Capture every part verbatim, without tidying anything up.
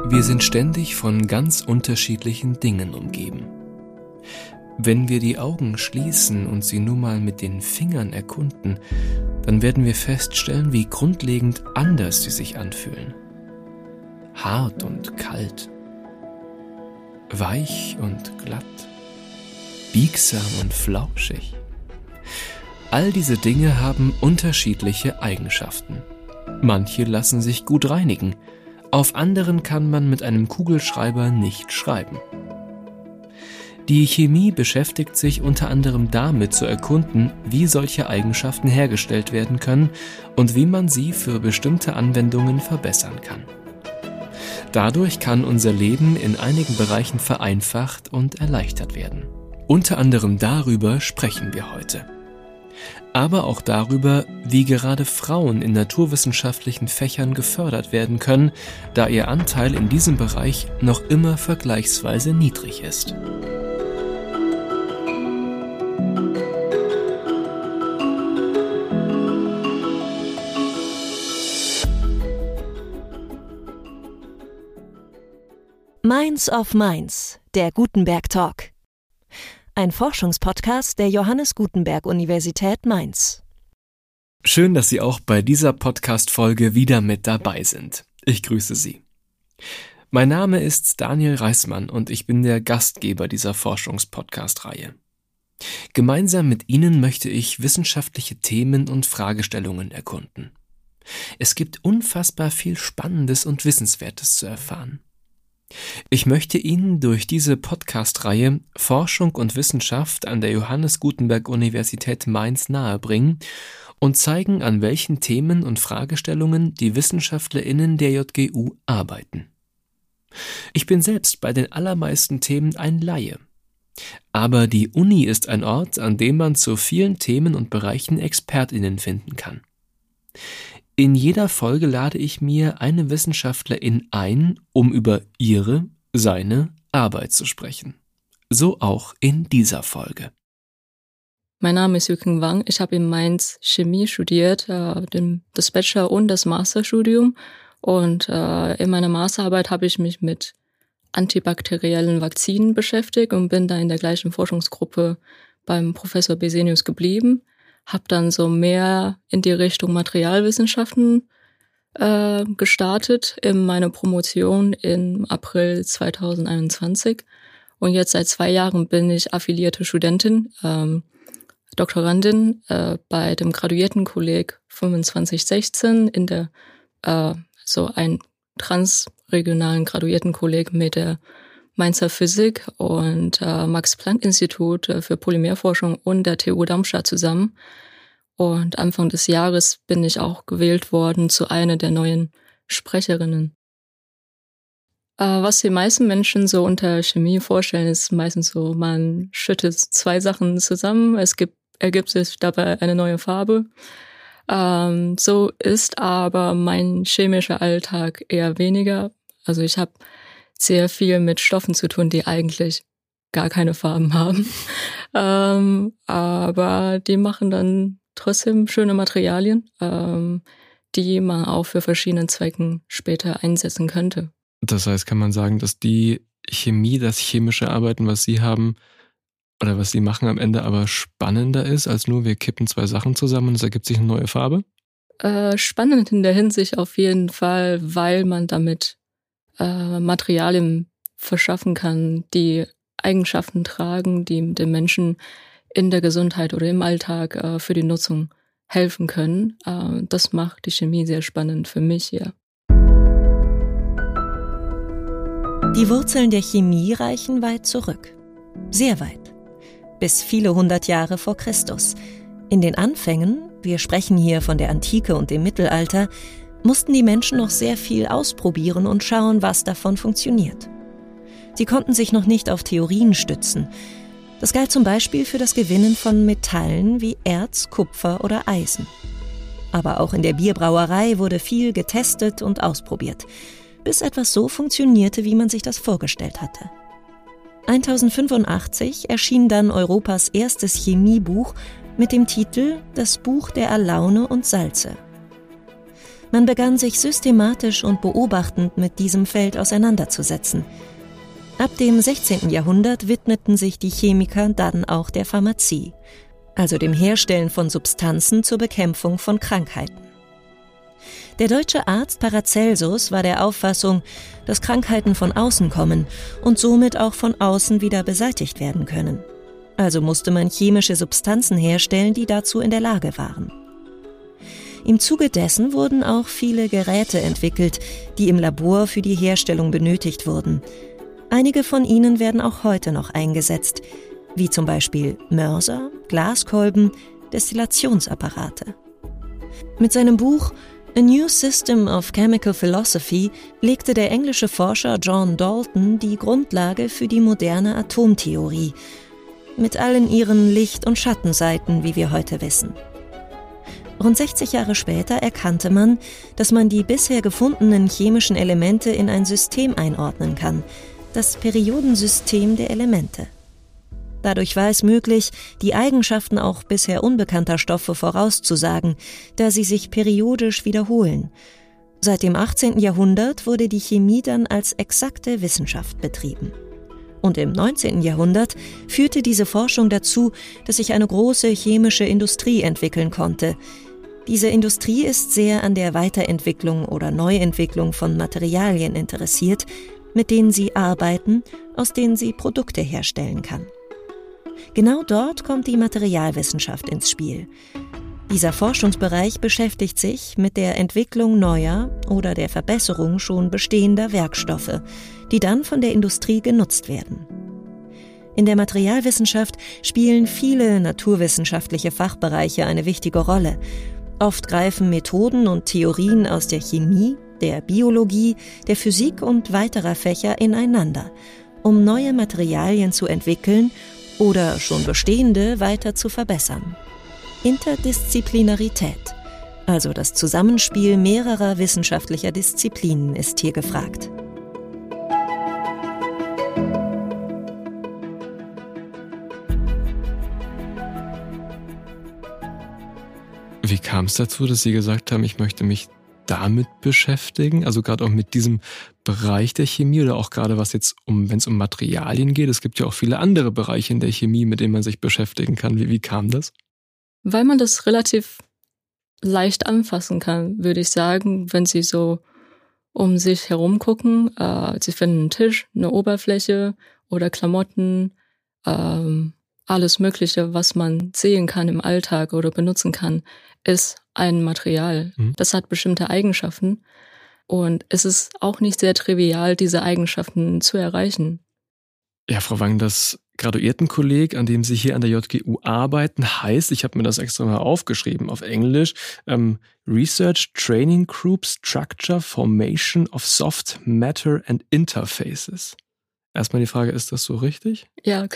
Wir sind ständig von ganz unterschiedlichen Dingen umgeben. Wenn wir die Augen schließen und sie nur mal mit den Fingern erkunden, dann werden wir feststellen, wie grundlegend anders sie sich anfühlen. Hart und kalt, weich und glatt, biegsam und flauschig. All diese Dinge haben unterschiedliche Eigenschaften. Manche lassen sich gut reinigen, auf anderen kann man mit einem Kugelschreiber nicht schreiben. Die Chemie beschäftigt sich unter anderem damit zu erkunden, wie solche Eigenschaften hergestellt werden können und wie man sie für bestimmte Anwendungen verbessern kann. Dadurch kann unser Leben in einigen Bereichen vereinfacht und erleichtert werden. Unter anderem darüber sprechen wir heute. Aber auch darüber, wie gerade Frauen in naturwissenschaftlichen Fächern gefördert werden können, da ihr Anteil in diesem Bereich noch immer vergleichsweise niedrig ist. Minds of Mainz, der Gutenberg Talk. Ein Forschungspodcast der Johannes Gutenberg Universität Mainz. Schön, dass Sie auch bei dieser Podcast-Folge wieder mit dabei sind. Ich grüße Sie. Mein Name ist Daniel Reismann und ich bin der Gastgeber dieser Forschungspodcast-Reihe. Gemeinsam mit Ihnen möchte ich wissenschaftliche Themen und Fragestellungen erkunden. Es gibt unfassbar viel Spannendes und Wissenswertes zu erfahren. Ich möchte Ihnen durch diese Podcast-Reihe Forschung und Wissenschaft an der Johannes Gutenberg Universität Mainz nahebringen und zeigen, an welchen Themen und Fragestellungen die WissenschaftlerInnen der J G U arbeiten. Ich bin selbst bei den allermeisten Themen ein Laie. Aber die Uni ist ein Ort, an dem man zu vielen Themen und Bereichen ExpertInnen finden kann. In jeder Folge lade ich mir eine Wissenschaftlerin ein, um über ihre, seine Arbeit zu sprechen. So auch in dieser Folge. Mein Name ist Yuking Wang. Ich habe in Mainz Chemie studiert, äh, das Bachelor- und das Masterstudium. Und äh, in meiner Masterarbeit habe ich mich mit antibakteriellen Vakzinen beschäftigt und bin da in der gleichen Forschungsgruppe beim Professor Besenius geblieben. Habe dann so mehr in die Richtung Materialwissenschaften äh, gestartet in meiner Promotion im April zweitausendeinundzwanzig. Und jetzt seit zwei Jahren bin ich affiliierte Studentin, ähm, Doktorandin äh, bei dem Graduiertenkolleg fünfundzwanzig sechzehn in der äh, so ein transregionalen Graduiertenkolleg mit der Mainzer Physik und äh, Max-Planck-Institut äh, für Polymerforschung und der T U Darmstadt zusammen. Und Anfang des Jahres bin ich auch gewählt worden zu einer der neuen Sprecherinnen. Äh, was die meisten Menschen so unter Chemie vorstellen, ist meistens so, man schüttet zwei Sachen zusammen, es gibt, ergibt sich dabei eine neue Farbe. Ähm, so ist aber mein chemischer Alltag eher weniger. Also ich habe sehr viel mit Stoffen zu tun, die eigentlich gar keine Farben haben. ähm, aber die machen dann trotzdem schöne Materialien, ähm, die man auch für verschiedene Zwecken später einsetzen könnte. Das heißt, kann man sagen, dass die Chemie, das chemische Arbeiten, was Sie haben oder was Sie machen am Ende aber spannender ist, als nur wir kippen zwei Sachen zusammen und es ergibt sich eine neue Farbe? Äh, spannend in der Hinsicht auf jeden Fall, weil man damit äh, Materialien verschaffen kann, die Eigenschaften tragen, die den Menschen in der Gesundheit oder im Alltag äh, für die Nutzung helfen können. Äh, das macht die Chemie sehr spannend für mich, ja. Die Wurzeln der Chemie reichen weit zurück. Sehr weit. Bis viele hundert Jahre vor Christus. In den Anfängen, wir sprechen hier von der Antike und dem Mittelalter, mussten die Menschen noch sehr viel ausprobieren und schauen, was davon funktioniert. Sie konnten sich noch nicht auf Theorien stützen. Das galt zum Beispiel für das Gewinnen von Metallen wie Erz, Kupfer oder Eisen. Aber auch in der Bierbrauerei wurde viel getestet und ausprobiert, bis etwas so funktionierte, wie man sich das vorgestellt hatte. tausendfünfundachtzig erschien dann Europas erstes Chemiebuch mit dem Titel »Das Buch der Alaune und Salze«. Man begann sich systematisch und beobachtend mit diesem Feld auseinanderzusetzen. Ab dem sechzehnten Jahrhundert widmeten sich die Chemiker dann auch der Pharmazie, also dem Herstellen von Substanzen zur Bekämpfung von Krankheiten. Der deutsche Arzt Paracelsus war der Auffassung, dass Krankheiten von außen kommen und somit auch von außen wieder beseitigt werden können. Also musste man chemische Substanzen herstellen, die dazu in der Lage waren. Im Zuge dessen wurden auch viele Geräte entwickelt, die im Labor für die Herstellung benötigt wurden. Einige von ihnen werden auch heute noch eingesetzt, wie zum Beispiel Mörser, Glaskolben, Destillationsapparate. Mit seinem Buch A New System of Chemical Philosophy legte der englische Forscher John Dalton die Grundlage für die moderne Atomtheorie, mit allen ihren Licht- und Schattenseiten, wie wir heute wissen. Rund sechzig Jahre später erkannte man, dass man die bisher gefundenen chemischen Elemente in ein System einordnen kann, das Periodensystem der Elemente. Dadurch war es möglich, die Eigenschaften auch bisher unbekannter Stoffe vorauszusagen, da sie sich periodisch wiederholen. Seit dem achtzehnten Jahrhundert wurde die Chemie dann als exakte Wissenschaft betrieben. Und im neunzehnten Jahrhundert führte diese Forschung dazu, dass sich eine große chemische Industrie entwickeln konnte. Diese Industrie ist sehr an der Weiterentwicklung oder Neuentwicklung von Materialien interessiert, mit denen sie arbeiten, aus denen sie Produkte herstellen kann. Genau dort kommt die Materialwissenschaft ins Spiel. Dieser Forschungsbereich beschäftigt sich mit der Entwicklung neuer oder der Verbesserung schon bestehender Werkstoffe, die dann von der Industrie genutzt werden. In der Materialwissenschaft spielen viele naturwissenschaftliche Fachbereiche eine wichtige Rolle. Oft greifen Methoden und Theorien aus der Chemie, der Biologie, der Physik und weiterer Fächer ineinander, um neue Materialien zu entwickeln oder schon bestehende weiter zu verbessern. Interdisziplinarität, also das Zusammenspiel mehrerer wissenschaftlicher Disziplinen, ist hier gefragt. Wie kam es dazu, dass Sie gesagt haben, ich möchte mich damit beschäftigen? Also gerade auch mit diesem Bereich der Chemie oder auch gerade was jetzt um, wenn es um Materialien geht. Es gibt ja auch viele andere Bereiche in der Chemie, mit denen man sich beschäftigen kann. Wie, wie kam das? Weil man das relativ leicht anfassen kann, würde ich sagen, wenn Sie so um sich herum gucken. Äh, Sie finden einen Tisch, eine Oberfläche oder Klamotten, ähm, alles Mögliche, was man sehen kann im Alltag oder benutzen kann, ist ein Material. Mhm. Das hat bestimmte Eigenschaften und es ist auch nicht sehr trivial, diese Eigenschaften zu erreichen. Ja, Frau Wang, das Graduiertenkolleg, an dem Sie hier an der J G U arbeiten, heißt, ich habe mir das extra mal aufgeschrieben auf Englisch, ähm, Research Training Group Structure Formation of Soft Matter and Interfaces. Erstmal die Frage, ist das so richtig? Ja.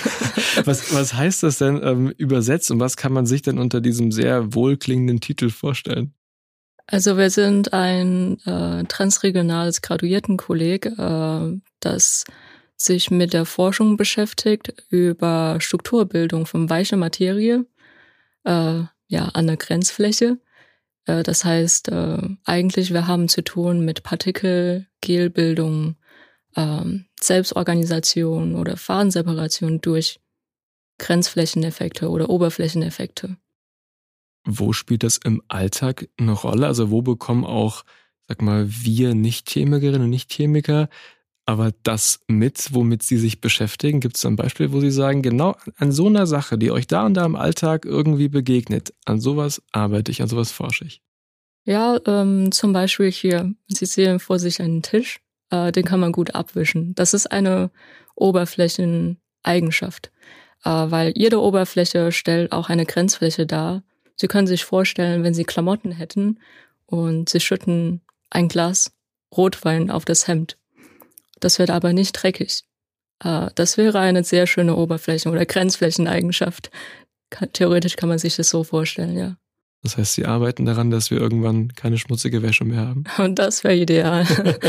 was, was heißt das denn ähm, übersetzt und was kann man sich denn unter diesem sehr wohlklingenden Titel vorstellen? Also wir sind ein äh, transregionales Graduiertenkolleg, äh, das sich mit der Forschung beschäftigt über Strukturbildung von weicher Materie äh, ja, an der Grenzfläche. Äh, das heißt, äh, eigentlich wir haben zu tun mit Partikel, Gelbildung, ähm, Selbstorganisation oder Fadenseparation durch Grenzflächeneffekte oder Oberflächeneffekte. Wo spielt das im Alltag eine Rolle? Also wo bekommen auch, sag mal, wir Nicht-Chemikerinnen und Nicht-Chemiker aber das mit, womit Sie sich beschäftigen? Gibt es da ein Beispiel, wo Sie sagen, genau an so einer Sache, die euch da und da im Alltag irgendwie begegnet, an sowas arbeite ich, an sowas forsche ich? Ja, ähm, zum Beispiel hier, Sie sehen vor sich einen Tisch, äh, den kann man gut abwischen. Das ist eine Oberflächeneigenschaft, äh, weil jede Oberfläche stellt auch eine Grenzfläche dar. Sie können sich vorstellen, wenn Sie Klamotten hätten und Sie schütten ein Glas Rotwein auf das Hemd. Das wird aber nicht dreckig. Das wäre eine sehr schöne Oberflächen- oder Grenzflächeneigenschaft. Theoretisch kann man sich das so vorstellen, ja. Das heißt, Sie arbeiten daran, dass wir irgendwann keine schmutzige Wäsche mehr haben? Und das wäre ideal.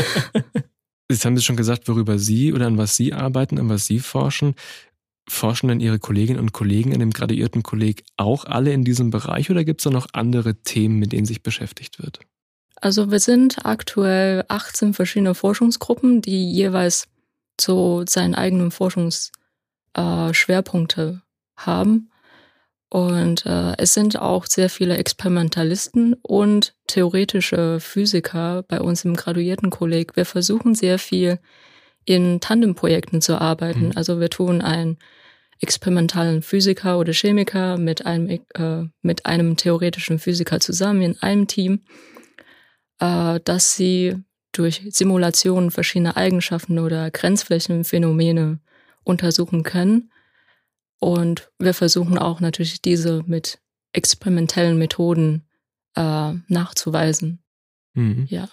Jetzt haben Sie schon gesagt, worüber Sie oder an was Sie arbeiten, an was Sie forschen. Forschen denn Ihre Kolleginnen und Kollegen in dem Graduiertenkolleg auch alle in diesem Bereich oder gibt es da noch andere Themen, mit denen sich beschäftigt wird? Also wir sind aktuell achtzehn verschiedene Forschungsgruppen, die jeweils so seinen eigenen Forschungsschwerpunkte äh, haben. Und äh, es sind auch sehr viele Experimentalisten und theoretische Physiker bei uns im Graduiertenkolleg. Wir versuchen sehr viel in Tandemprojekten zu arbeiten. Mhm. Also wir tun einen experimentalen Physiker oder Chemiker mit einem, äh, mit einem theoretischen Physiker zusammen in einem Team, äh, dass sie durch Simulationen verschiedene Eigenschaften oder Grenzflächenphänomene untersuchen können. Und wir versuchen auch natürlich diese mit experimentellen Methoden äh, nachzuweisen. Mhm. Ja.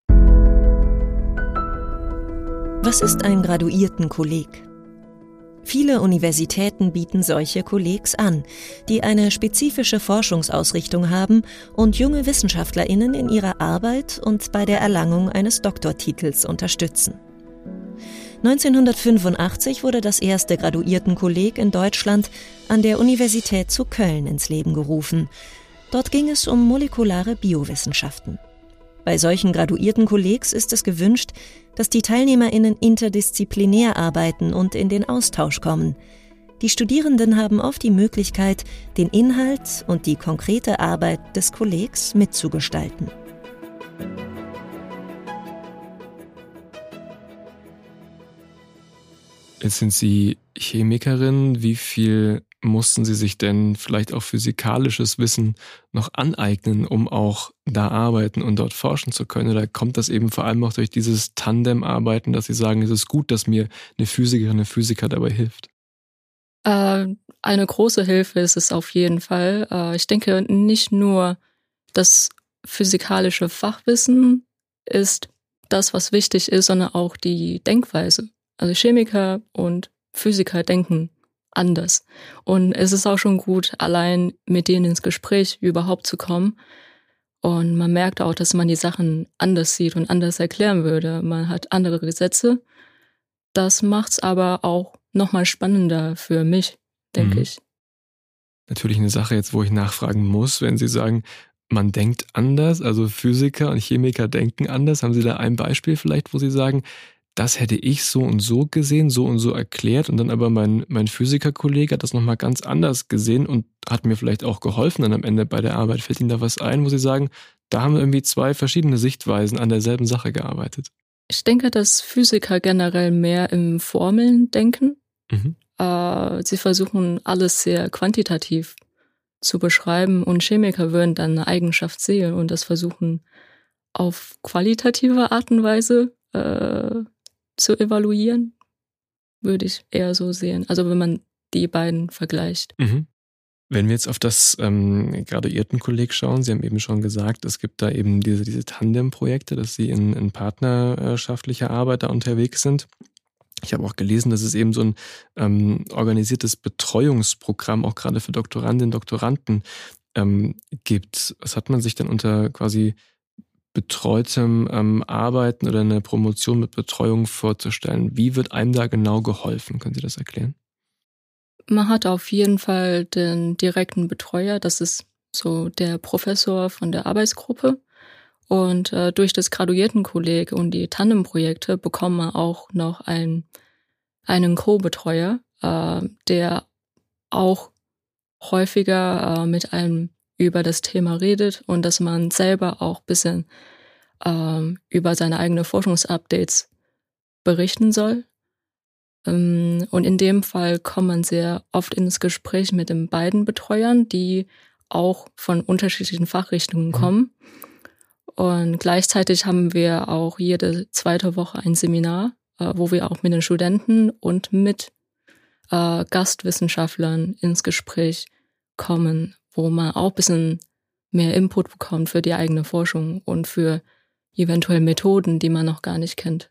Was ist ein Graduiertenkolleg? Viele Universitäten bieten solche Kollegs an, die eine spezifische Forschungsausrichtung haben und junge WissenschaftlerInnen in ihrer Arbeit und bei der Erlangung eines Doktortitels unterstützen. neunzehnhundertfünfundachtzig wurde das erste Graduiertenkolleg in Deutschland an der Universität zu Köln ins Leben gerufen. Dort ging es um molekulare Biowissenschaften. Bei solchen Graduiertenkollegs ist es gewünscht, dass die TeilnehmerInnen interdisziplinär arbeiten und in den Austausch kommen. Die Studierenden haben oft die Möglichkeit, den Inhalt und die konkrete Arbeit des Kollegs mitzugestalten. Jetzt sind Sie Chemikerin. Wie viel mussten Sie sich denn vielleicht auch physikalisches Wissen noch aneignen, um auch da arbeiten und dort forschen zu können? Oder kommt das eben vor allem auch durch dieses Tandem-Arbeiten, dass Sie sagen, es ist gut, dass mir eine Physikerin, eine Physiker dabei hilft? Äh, eine große Hilfe ist es auf jeden Fall. Äh, ich denke, nicht nur das physikalische Fachwissen ist das, was wichtig ist, sondern auch die Denkweise. Also Chemiker und Physiker denken anders. Und es ist auch schon gut, allein mit denen ins Gespräch überhaupt zu kommen. Und man merkt auch, dass man die Sachen anders sieht und anders erklären würde. Man hat andere Gesetze. Das macht's aber auch nochmal spannender für mich, denke mhm. ich. Natürlich eine Sache jetzt, wo ich nachfragen muss, wenn Sie sagen, man denkt anders, also Physiker und Chemiker denken anders. Haben Sie da ein Beispiel vielleicht, wo Sie sagen, das hätte ich so und so gesehen, so und so erklärt und dann aber mein, mein Physikerkollege hat das nochmal ganz anders gesehen und hat mir vielleicht auch geholfen dann am Ende bei der Arbeit. Fällt Ihnen da was ein, wo Sie sagen, da haben wir irgendwie zwei verschiedene Sichtweisen an derselben Sache gearbeitet? Ich denke, dass Physiker generell mehr in Formeln denken. Mhm. Äh, sie versuchen alles sehr quantitativ zu beschreiben und Chemiker würden dann eine Eigenschaft sehen und das versuchen auf qualitative Art und Weise äh, zu evaluieren, würde ich eher so sehen. Also wenn man die beiden vergleicht. Mhm. Wenn wir jetzt auf das ähm, Graduiertenkolleg schauen, Sie haben eben schon gesagt, es gibt da eben diese, diese Tandem-Projekte, dass Sie in, in partnerschaftlicher Arbeit da unterwegs sind. Ich habe auch gelesen, dass es eben so ein ähm, organisiertes Betreuungsprogramm auch gerade für Doktorandinnen und Doktoranden ähm, gibt. Was hat man sich denn unter quasi betreutem ähm, Arbeiten oder eine Promotion mit Betreuung vorzustellen? Wie wird einem da genau geholfen? Können Sie das erklären? Man hat auf jeden Fall den direkten Betreuer, das ist so der Professor von der Arbeitsgruppe. Und äh, durch das Graduiertenkolleg und die Tandemprojekte bekommt man auch noch einen, einen Co-Betreuer, äh, der auch häufiger äh, mit einem über das Thema redet und dass man selber auch ein bisschen ähm, über seine eigenen Forschungsupdates berichten soll. Ähm, und in dem Fall kommt man sehr oft ins Gespräch mit den beiden Betreuern, die auch von unterschiedlichen Fachrichtungen kommen. Und gleichzeitig haben wir auch jede zweite Woche ein Seminar, äh, wo wir auch mit den Studenten und mit äh, Gastwissenschaftlern ins Gespräch kommen, wo man auch ein bisschen mehr Input bekommt für die eigene Forschung und für eventuell Methoden, die man noch gar nicht kennt.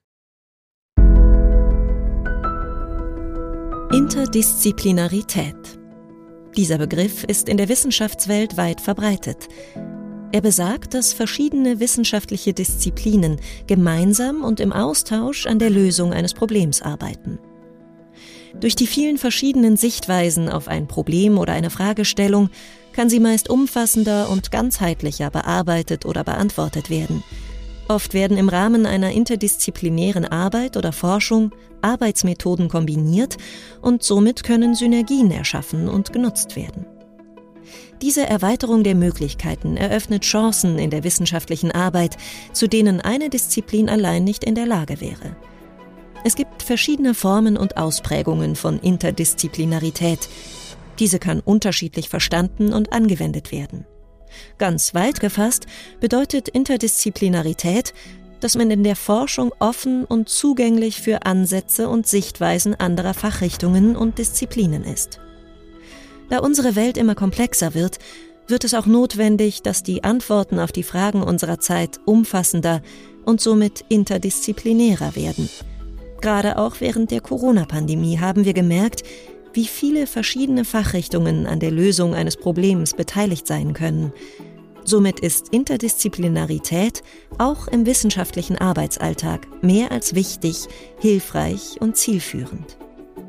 Interdisziplinarität. Dieser Begriff ist in der Wissenschaftswelt weit verbreitet. Er besagt, dass verschiedene wissenschaftliche Disziplinen gemeinsam und im Austausch an der Lösung eines Problems arbeiten. Durch die vielen verschiedenen Sichtweisen auf ein Problem oder eine Fragestellung kann sie meist umfassender und ganzheitlicher bearbeitet oder beantwortet werden. Oft werden im Rahmen einer interdisziplinären Arbeit oder Forschung Arbeitsmethoden kombiniert und somit können Synergien erschaffen und genutzt werden. Diese Erweiterung der Möglichkeiten eröffnet Chancen in der wissenschaftlichen Arbeit, zu denen eine Disziplin allein nicht in der Lage wäre. Es gibt verschiedene Formen und Ausprägungen von Interdisziplinarität. Diese kann unterschiedlich verstanden und angewendet werden. Ganz weit gefasst bedeutet Interdisziplinarität, dass man in der Forschung offen und zugänglich für Ansätze und Sichtweisen anderer Fachrichtungen und Disziplinen ist. Da unsere Welt immer komplexer wird, wird es auch notwendig, dass die Antworten auf die Fragen unserer Zeit umfassender und somit interdisziplinärer werden. Gerade auch während der Corona-Pandemie haben wir gemerkt, wie viele verschiedene Fachrichtungen an der Lösung eines Problems beteiligt sein können. Somit ist Interdisziplinarität auch im wissenschaftlichen Arbeitsalltag mehr als wichtig, hilfreich und zielführend.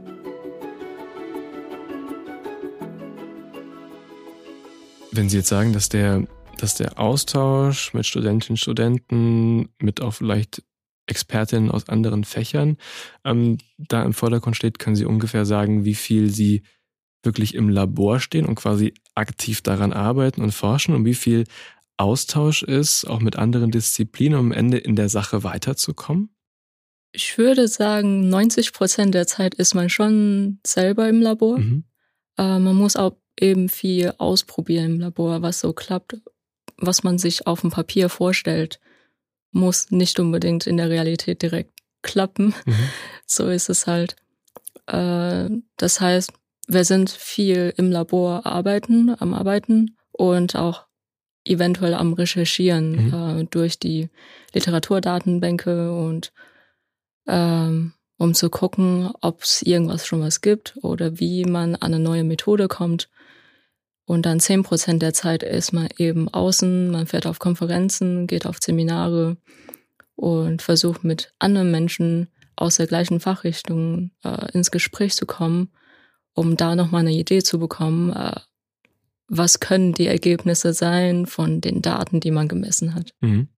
Wenn Sie jetzt sagen, dass der, dass der Austausch mit Studentinnen und Studenten, mit auch vielleicht Expertinnen aus anderen Fächern ähm, da im Vordergrund steht, können Sie ungefähr sagen, wie viel Sie wirklich im Labor stehen und quasi aktiv daran arbeiten und forschen und wie viel Austausch ist, auch mit anderen Disziplinen, um am Ende in der Sache weiterzukommen? Ich würde sagen, neunzig Prozent der Zeit ist man schon selber im Labor. Mhm. Äh, man muss auch eben viel ausprobieren im Labor, was so klappt, was man sich auf dem Papier vorstellt, muss nicht unbedingt in der Realität direkt klappen. Mhm. So ist es halt. Äh, das heißt, wir sind viel im Labor arbeiten, am Arbeiten und auch eventuell am Recherchieren mhm. äh, durch die Literaturdatenbänke und ähm, um zu gucken, ob es irgendwas schon was gibt oder wie man an eine neue Methode kommt. Und dann zehn Prozent der Zeit ist man eben außen, man fährt auf Konferenzen, geht auf Seminare und versucht mit anderen Menschen aus der gleichen Fachrichtung äh, ins Gespräch zu kommen, um da nochmal eine Idee zu bekommen, äh, was können die Ergebnisse sein von den Daten, die man gemessen hat. Mhm.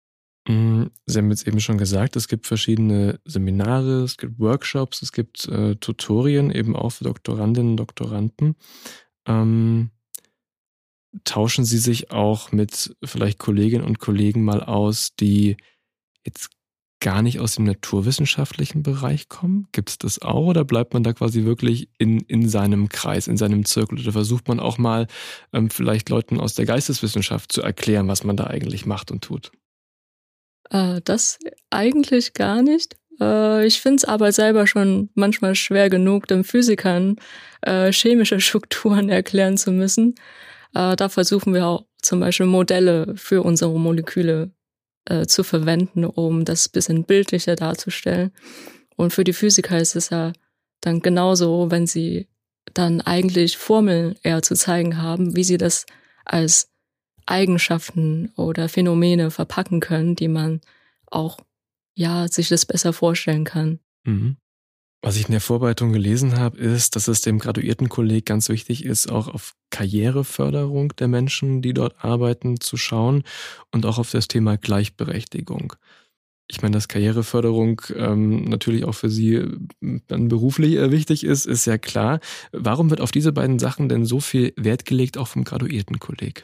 Sie haben jetzt eben schon gesagt, es gibt verschiedene Seminare, es gibt Workshops, es gibt äh, Tutorien, eben auch für Doktorandinnen und Doktoranden. Ähm, tauschen Sie sich auch mit vielleicht Kolleginnen und Kollegen mal aus, die jetzt gar nicht aus dem naturwissenschaftlichen Bereich kommen? Gibt es das auch oder bleibt man da quasi wirklich in, in seinem Kreis, in seinem Zirkel? Oder versucht man auch mal ähm, vielleicht Leuten aus der Geisteswissenschaft zu erklären, was man da eigentlich macht und tut? Äh, das eigentlich gar nicht. Äh, ich finde es aber selber schon manchmal schwer genug, den Physikern äh, chemische Strukturen erklären zu müssen. Äh, da versuchen wir auch zum Beispiel Modelle für unsere Moleküle äh, zu verwenden, um das ein bisschen bildlicher darzustellen. Und für die Physiker ist es ja dann genauso, wenn sie dann eigentlich Formeln eher zu zeigen haben, wie sie das als Eigenschaften oder Phänomene verpacken können, die man auch, ja, sich das besser vorstellen kann. Mhm. Was ich in der Vorbereitung gelesen habe, ist, dass es dem Graduiertenkolleg ganz wichtig ist, auch auf Karriereförderung der Menschen, die dort arbeiten, zu schauen und auch auf das Thema Gleichberechtigung. Ich meine, dass Karriereförderung ähm, natürlich auch für Sie dann beruflich äh, wichtig ist, ist ja klar. Warum wird auf diese beiden Sachen denn so viel Wert gelegt, auch vom Graduiertenkolleg?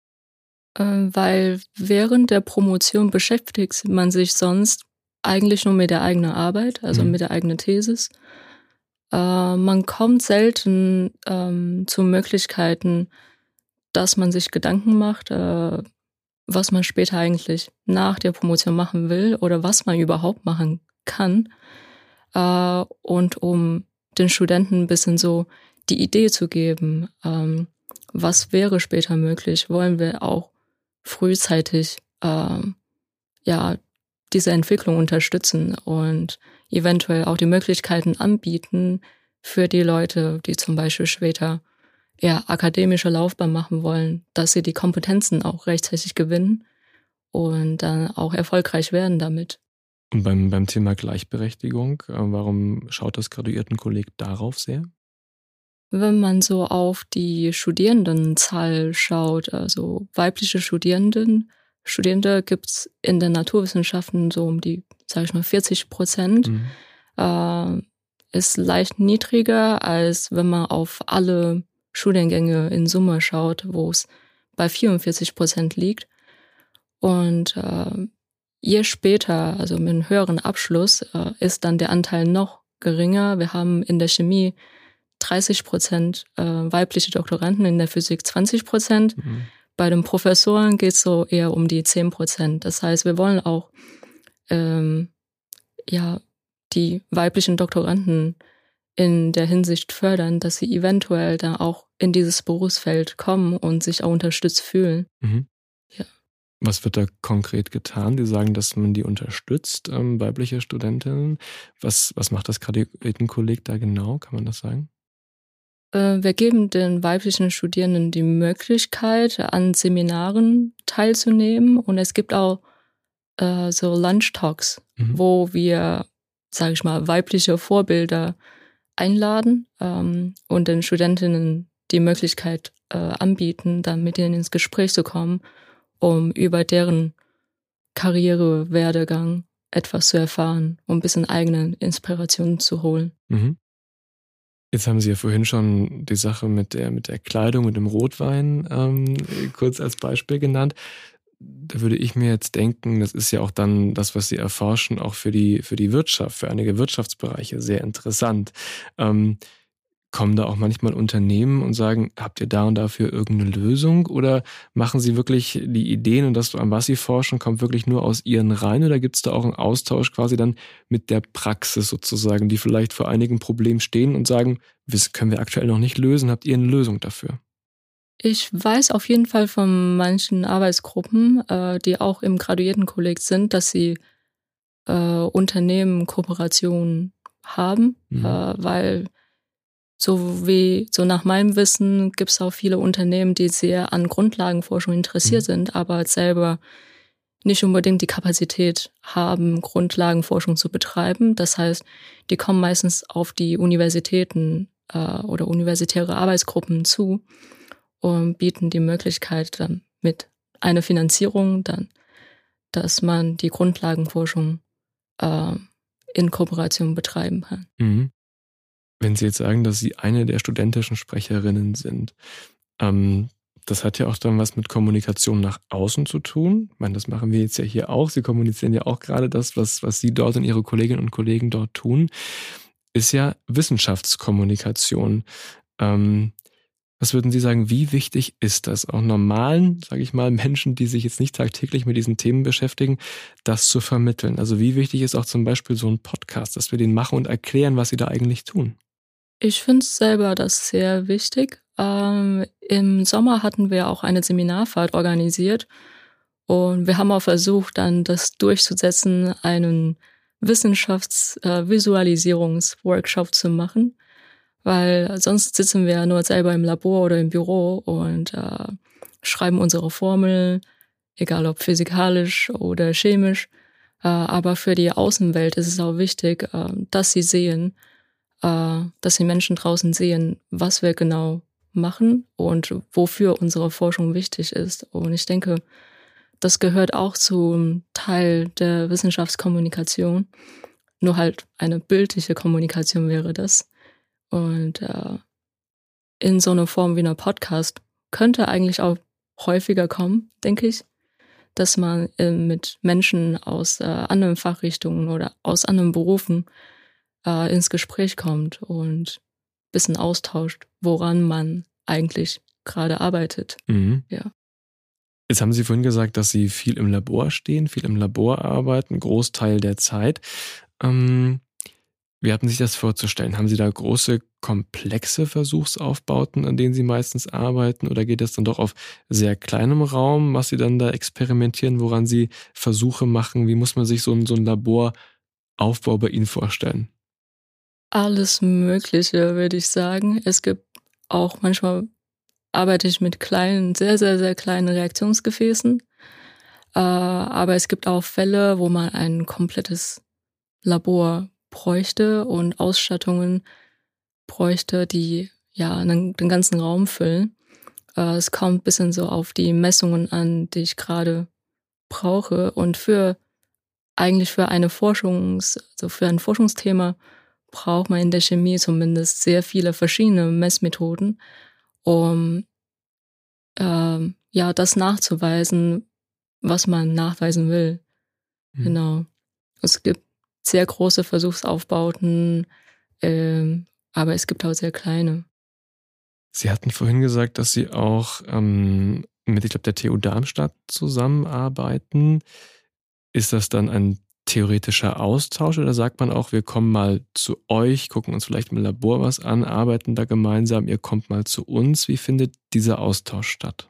Weil während der Promotion beschäftigt man sich sonst eigentlich nur mit der eigenen Arbeit, also mhm. mit der eigenen Thesis. Äh, man kommt selten ähm, zu Möglichkeiten, dass man sich Gedanken macht, äh, was man später eigentlich nach der Promotion machen will oder was man überhaupt machen kann. Äh, und um den Studenten ein bisschen so die Idee zu geben, ähm, was wäre später möglich, wollen wir auch frühzeitig ähm, ja diese Entwicklung unterstützen und eventuell auch die Möglichkeiten anbieten für die Leute, die zum Beispiel später eher akademische Laufbahn machen wollen, dass sie die Kompetenzen auch rechtzeitig gewinnen und dann auch erfolgreich werden damit. Und beim, beim Thema Gleichberechtigung, warum schaut das Graduiertenkolleg darauf sehr? Wenn man so auf die Studierendenzahl schaut, also weibliche Studierenden, Studierende gibt's in den Naturwissenschaften so um die, sag ich mal, vierzig Prozent. Mhm. Äh, ist leicht niedriger, als wenn man auf alle Studiengänge in Summe schaut, wo es bei vierundvierzig Prozent liegt. Und äh, je später, also mit einem höheren Abschluss, äh, ist dann der Anteil noch geringer. Wir haben in der Chemie dreißig Prozent äh, weibliche Doktoranden, in der Physik zwanzig Prozent. Mhm. Bei den Professoren geht es so eher um die zehn Prozent. Das heißt, wir wollen auch ähm, ja die weiblichen Doktoranden in der Hinsicht fördern, dass sie eventuell dann auch in dieses Berufsfeld kommen und sich auch unterstützt fühlen. Mhm. Ja. Was wird da konkret getan? Die sagen, dass man die unterstützt, ähm, weibliche Studentinnen. Was, was macht das Graduiertenkolleg da genau? Kann man das sagen? Wir geben den weiblichen Studierenden die Möglichkeit, an Seminaren teilzunehmen. Und es gibt auch äh, so Lunch Talks, mhm. wo wir, sage ich mal, weibliche Vorbilder einladen ähm, und den Studentinnen die Möglichkeit äh, anbieten, dann mit ihnen ins Gespräch zu kommen, um über deren Karrierewerdegang etwas zu erfahren, um ein bisschen eigene Inspirationen zu holen. Mhm. Jetzt haben Sie ja vorhin schon die Sache mit der, mit der Kleidung, mit dem Rotwein ähm, kurz als Beispiel genannt. Da würde ich mir jetzt denken, das ist ja auch dann das, was Sie erforschen, auch für die, für die Wirtschaft, für einige Wirtschaftsbereiche sehr interessant. Ähm, kommen da auch manchmal Unternehmen und sagen, habt ihr da und dafür irgendeine Lösung? Oder machen Sie wirklich die Ideen und das, an was Sie forschen, kommt wirklich nur aus Ihren Reihen? Oder gibt es da auch einen Austausch quasi dann mit der Praxis sozusagen, die vielleicht vor einigen Problemen stehen und sagen, das können wir aktuell noch nicht lösen, habt ihr eine Lösung dafür? Ich weiß auf jeden Fall von manchen Arbeitsgruppen, äh, die auch im Graduiertenkolleg sind, dass sie äh, Unternehmen Kooperationen haben, mhm. äh, weil so wie, so nach meinem Wissen gibt es auch viele Unternehmen, die sehr an Grundlagenforschung interessiert mhm. sind, aber selber nicht unbedingt die Kapazität haben, Grundlagenforschung zu betreiben. Das heißt, die kommen meistens auf die Universitäten äh, oder universitäre Arbeitsgruppen zu und bieten die Möglichkeit dann mit einer Finanzierung dann, dass man die Grundlagenforschung äh, in Kooperation betreiben kann. Mhm. Wenn Sie jetzt sagen, dass Sie eine der studentischen Sprecherinnen sind, ähm, das hat ja auch dann was mit Kommunikation nach außen zu tun. Ich meine, das machen wir jetzt ja hier auch. Sie kommunizieren ja auch gerade das, was, was Sie dort und Ihre Kolleginnen und Kollegen dort tun, ist ja Wissenschaftskommunikation. Ähm, was würden Sie sagen, wie wichtig ist das, auch normalen, sage ich mal, Menschen, die sich jetzt nicht tagtäglich mit diesen Themen beschäftigen, das zu vermitteln? Also wie wichtig ist auch zum Beispiel so ein Podcast, dass wir den machen und erklären, was Sie da eigentlich tun? Ich finde es selber das sehr wichtig. Ähm, im Sommer hatten wir auch eine Seminarfahrt organisiert und wir haben auch versucht, dann das durchzusetzen, einen Wissenschaftsvisualisierungsworkshop äh, zu machen, weil sonst sitzen wir nur selber im Labor oder im Büro und äh, schreiben unsere Formeln, egal ob physikalisch oder chemisch. Äh, aber für die Außenwelt ist es auch wichtig, äh, dass sie sehen, äh, dass die Menschen draußen sehen, was wir genau machen und wofür unsere Forschung wichtig ist. Und ich denke, das gehört auch zum Teil der Wissenschaftskommunikation. Nur halt eine bildliche Kommunikation wäre das. Und äh, in so einer Form wie einer Podcast könnte eigentlich auch häufiger kommen, denke ich, dass man äh, mit Menschen aus äh, anderen Fachrichtungen oder aus anderen Berufen äh, ins Gespräch kommt und ein bisschen austauscht, woran man eigentlich gerade arbeitet. Mhm. Ja. Jetzt haben Sie vorhin gesagt, dass Sie viel im Labor stehen, viel im Labor arbeiten, einen Großteil der Zeit. Ähm, wie hatten Sie sich das vorzustellen? Haben Sie da große, komplexe Versuchsaufbauten, an denen Sie meistens arbeiten? Oder geht das dann doch auf sehr kleinem Raum, was Sie dann da experimentieren, woran Sie Versuche machen? Wie muss man sich so ein, so ein Laboraufbau bei Ihnen vorstellen? Alles Mögliche, würde ich sagen. Es gibt auch manchmal, arbeite ich mit kleinen, sehr, sehr, sehr kleinen Reaktionsgefäßen. Äh, aber es gibt auch Fälle, wo man ein komplettes Labor bräuchte und Ausstattungen bräuchte, die ja, den, den ganzen Raum füllen. Äh, es kommt ein bisschen so auf die Messungen an, die ich gerade brauche. Und für eigentlich für eine Forschungs, also für ein Forschungsthema braucht man in der Chemie zumindest sehr viele verschiedene Messmethoden, um äh, ja das nachzuweisen, was man nachweisen will. Mhm. Genau. Es gibt sehr große Versuchsaufbauten, äh, aber es gibt auch sehr kleine. Sie hatten vorhin gesagt, dass Sie auch ähm, mit, ich glaube, der T U Darmstadt zusammenarbeiten. Ist das dann ein theoretischer Austausch oder sagt man auch, wir kommen mal zu euch, gucken uns vielleicht im Labor was an, arbeiten da gemeinsam, ihr kommt mal zu uns? Wie findet dieser Austausch statt?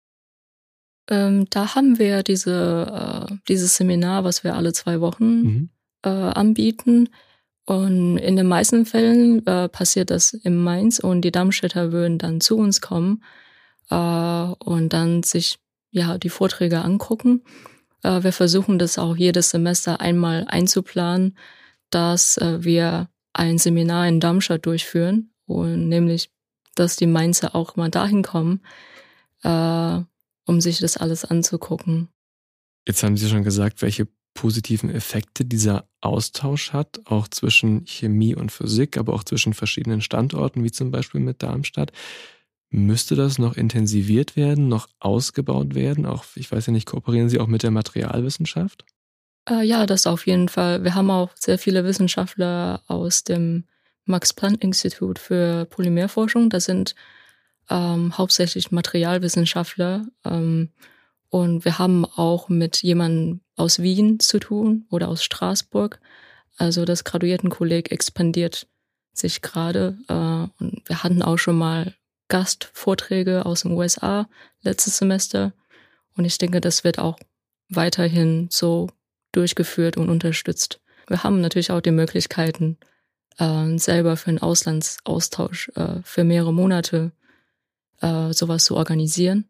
Ähm, da haben wir diese, äh, dieses Seminar, was wir alle zwei Wochen mhm. äh, anbieten. Und in den meisten Fällen äh, passiert das in Mainz und die Darmstädter würden dann zu uns kommen äh, und dann sich ja die Vorträge angucken. Äh, wir versuchen das auch jedes Semester einmal einzuplanen, dass äh, wir ein Seminar in Darmstadt durchführen und nämlich, dass die Mainzer auch mal dahin kommen, äh, um sich das alles anzugucken. Jetzt haben Sie schon gesagt, welche positiven Effekte dieser Austausch hat, auch zwischen Chemie und Physik, aber auch zwischen verschiedenen Standorten, wie zum Beispiel mit Darmstadt. Müsste das noch intensiviert werden, noch ausgebaut werden? Auch, ich weiß ja nicht, kooperieren Sie auch mit der Materialwissenschaft? Äh, ja, das auf jeden Fall. Wir haben auch sehr viele Wissenschaftler aus dem Max-Planck-Institut für Polymerforschung. Das sind ähm, hauptsächlich Materialwissenschaftler. Ähm, und wir haben auch mit jemandem aus Wien zu tun oder aus Straßburg. Also das Graduiertenkolleg expandiert sich gerade. Äh, und wir hatten auch schon mal Gastvorträge aus den U S A letztes Semester. Und ich denke, das wird auch weiterhin so durchgeführt und unterstützt. Wir haben natürlich auch die Möglichkeiten, äh, selber für einen Auslandsaustausch äh, für mehrere Monate äh, sowas zu organisieren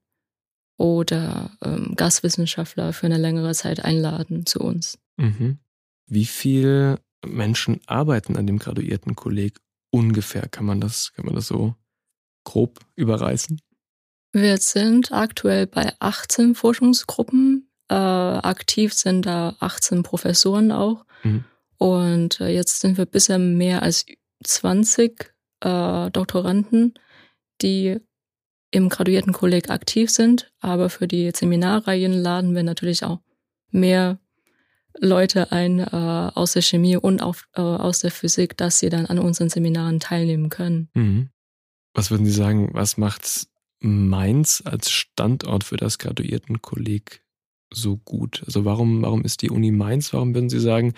oder ähm, Gastwissenschaftler für eine längere Zeit einladen zu uns. Mhm. Wie viele Menschen arbeiten an dem Graduiertenkolleg ungefähr? Kann man das, kann man das so grob überreißen? Wir sind aktuell bei achtzehn Forschungsgruppen. Äh, aktiv sind da achtzehn Professoren auch. Mhm. Und äh, jetzt sind wir bisher mehr als zwanzig äh, Doktoranden, die im Graduiertenkolleg aktiv sind. Aber für die Seminarreihen laden wir natürlich auch mehr Leute ein äh, aus der Chemie und auch, äh, aus der Physik, dass sie dann an unseren Seminaren teilnehmen können. Mhm. Was würden Sie sagen, was macht Mainz als Standort für das Graduiertenkolleg so gut? Also warum, warum ist die Uni Mainz, warum würden Sie sagen,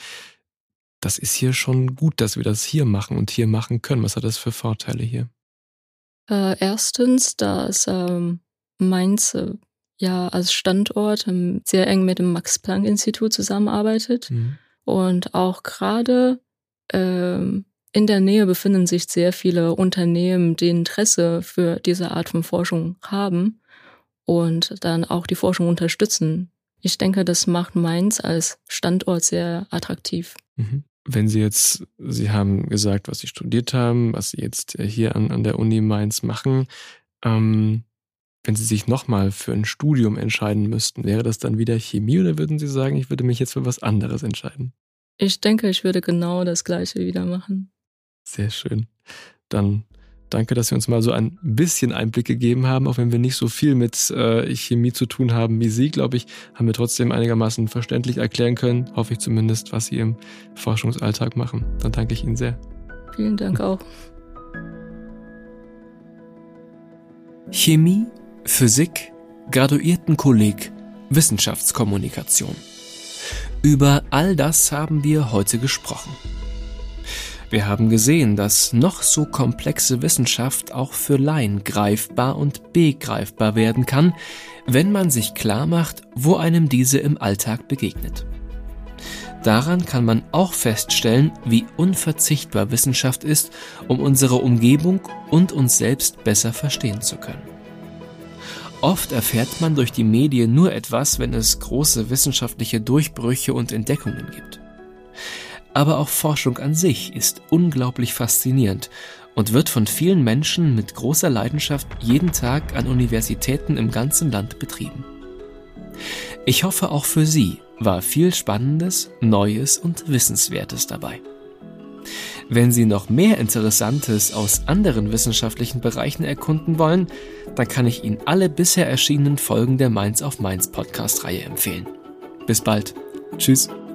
das ist hier schon gut, dass wir das hier machen und hier machen können? Was hat das für Vorteile hier? Äh, erstens, dass ähm, Mainz äh, ja als Standort ähm, sehr eng mit dem Max-Planck-Institut zusammenarbeitet. Mhm. Und auch gerade ähm, in der Nähe befinden sich sehr viele Unternehmen, die Interesse für diese Art von Forschung haben und dann auch die Forschung unterstützen. Ich denke, das macht Mainz als Standort sehr attraktiv. Mhm. Wenn Sie jetzt, Sie haben gesagt, was Sie studiert haben, was Sie jetzt hier an, an der Uni Mainz machen, ähm, wenn Sie sich nochmal für ein Studium entscheiden müssten, wäre das dann wieder Chemie oder würden Sie sagen, ich würde mich jetzt für was anderes entscheiden? Ich denke, ich würde genau das Gleiche wieder machen. Sehr schön. Dann danke, dass Sie uns mal so ein bisschen Einblick gegeben haben, auch wenn wir nicht so viel mit äh, Chemie zu tun haben wie Sie, glaube ich, haben wir trotzdem einigermaßen verständlich erklären können, hoffe ich zumindest, was Sie im Forschungsalltag machen. Dann danke ich Ihnen sehr. Vielen Dank auch. Chemie, Physik, Graduiertenkolleg, Wissenschaftskommunikation. Über all das haben wir heute gesprochen. Wir haben gesehen, dass noch so komplexe Wissenschaft auch für Laien greifbar und begreifbar werden kann, wenn man sich klar macht, wo einem diese im Alltag begegnet. Daran kann man auch feststellen, wie unverzichtbar Wissenschaft ist, um unsere Umgebung und uns selbst besser verstehen zu können. Oft erfährt man durch die Medien nur etwas, wenn es große wissenschaftliche Durchbrüche und Entdeckungen gibt. Aber auch Forschung an sich ist unglaublich faszinierend und wird von vielen Menschen mit großer Leidenschaft jeden Tag an Universitäten im ganzen Land betrieben. Ich hoffe, auch für Sie war viel Spannendes, Neues und Wissenswertes dabei. Wenn Sie noch mehr Interessantes aus anderen wissenschaftlichen Bereichen erkunden wollen, dann kann ich Ihnen alle bisher erschienenen Folgen der Mainz auf Mainz Podcast-Reihe empfehlen. Bis bald. Tschüss.